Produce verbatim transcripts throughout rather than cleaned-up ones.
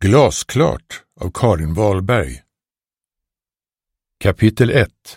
Glasklart av Karin Wahlberg. Kapitel ett.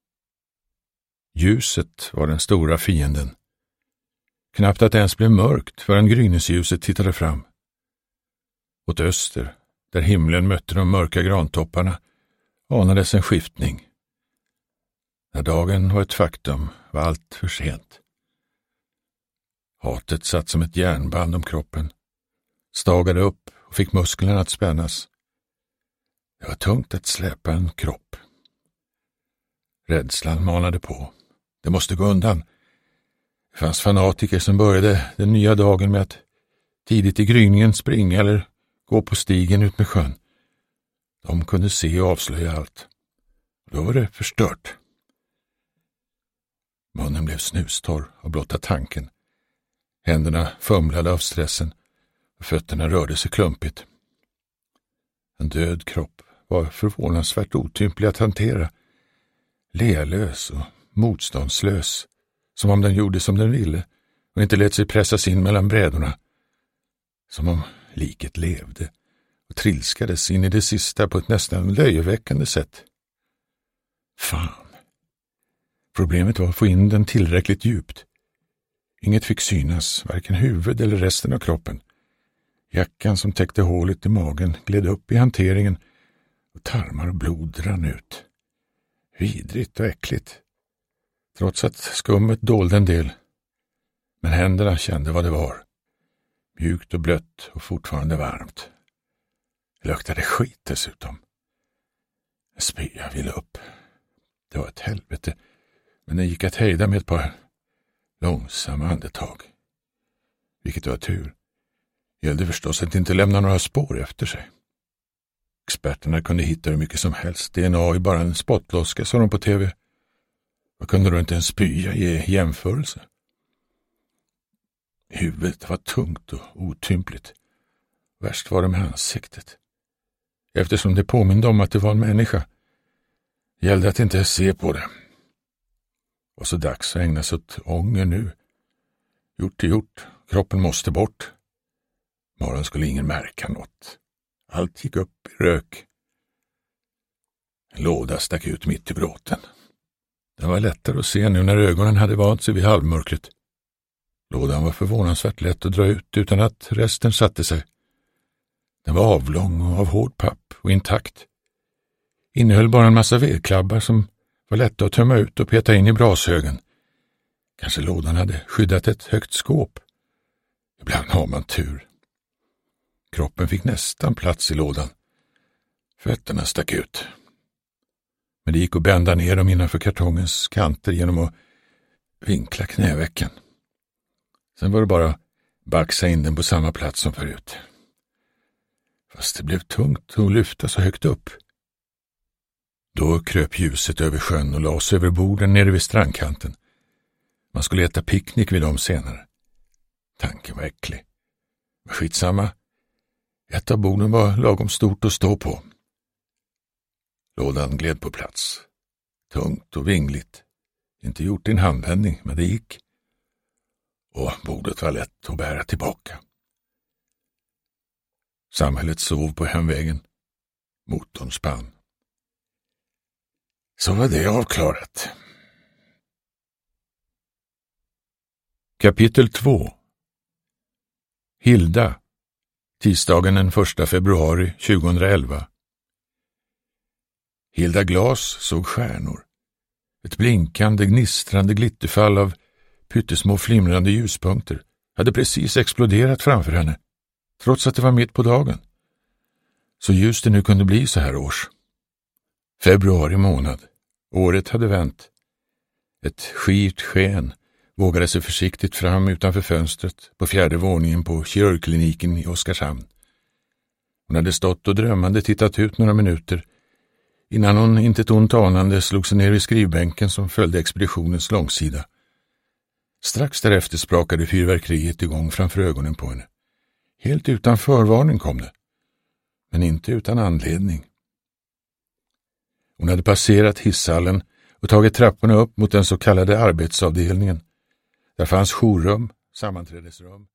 Ljuset var den stora fienden. Knappt att det ens blev mörkt förrän grynesljuset tittade fram. Åt öster, där himlen mötte de mörka grantopparna, anades en skiftning. När dagen var ett faktum var allt för sent. Hatet satt som ett järnband om kroppen, stagade upp och fick musklerna att spännas. Det var tungt att släpa en kropp. Rädslan manade på. Det måste gå undan. Det fanns fanatiker som började den nya dagen med att tidigt i gryningen springa eller gå på stigen ut med sjön. De kunde se och avslöja allt. Då var det förstört. Munnen blev snustorr av blotta tanken. Händerna fumlade av stressen och fötterna rörde sig klumpigt. En död kropp var förvånansvärt otymplig att hantera. Lealös och motståndslös, som om den gjorde som den ville och inte lät sig pressas in mellan brädorna. Som om liket levde och trilskades in i det sista på ett nästan löjeväckande sätt. Fan. Problemet var att få in den tillräckligt djupt. Inget fick synas, varken huvud eller resten av kroppen. Jackan som täckte hålet i magen gled upp i hanteringen och tarmar och blod rann ut. Vidrigt och äckligt. Trots att skummet dolde en del. Men händerna kände vad det var. Mjukt och blött och fortfarande varmt. Det luktade skit dessutom. En spya ville upp. Det var ett helvete. Men den gick att hejda med ett par långsamma andetag. Vilket var tur. Gällde förstås att inte lämna några spår efter sig. Experterna kunde hitta hur mycket som helst. D N A i bara en spottloska, sa de på tv. Vad kunde då inte en spya ge jämförelse? Huvudet var tungt och otympligt. Värst var det med ansiktet. Eftersom det påminde om att det var en människa. Gällde att inte se på det. Och så dags att ägna sig åt ånger nu. Gjort är gjort. Kroppen måste bort. Morgon skulle ingen märka något. Allt gick upp i rök. En låda stack ut mitt i bråten. Den var lättare att se nu när ögonen hade vant sig vid halvmörkret. Lådan var förvånansvärt lätt att dra ut utan att resten satte sig. Den var avlång och av hård papp och intakt. Innehöll bara en massa vedklabbar som var lätta att tömma ut och peta in i brashögen. Kanske lådan hade skyddat ett högt skåp. Ibland har man tur. Kroppen fick nästan plats i lådan. Fötterna stack ut. Men det gick att bända ner dem innanför kartongens kanter genom att vinkla knävecken. Sen var det bara att baxa in den på samma plats som förut. Fast det blev tungt att lyfta så högt upp. Då kröp ljuset över sjön och lades över borden nere vid strandkanten. Man skulle äta picknick vid dem senare. Tanken var äcklig. Men skitsamma. Ett av borden var lagom stort att stå på. Lådan gled på plats. Tungt och vingligt. Inte gjort i en handvändning, men det gick. Och bordet var lätt att bära tillbaka. Samhället sov på hemvägen. Motorn spann. Så var det avklarat. Kapitel två. Hilda. Tisdagen den första februari tjugohundraelva. Hilda Glas såg stjärnor. Ett blinkande, gnistrande glitterfall av pyttesmå flimrande ljuspunkter hade precis exploderat framför henne, trots att det var mitt på dagen. Så ljust det nu kunde bli så här års. Februari månad. Året hade vänt. Ett skirt sken vågade sig försiktigt fram utanför fönstret på fjärde våningen på kirurgkliniken i Oskarshamn. Hon hade stått och drömmande tittat ut några minuter innan hon inte ett ont anande slog sig ner i skrivbänken som följde expeditionens långsida. Strax därefter sprakade fyrverkeriet igång framför ögonen på henne. Helt utan förvarning kom det. Men inte utan anledning. Hon hade passerat hisshallen och tagit trapporna upp mot den så kallade arbetsavdelningen. Där fanns jourrum, sammanträdesrum,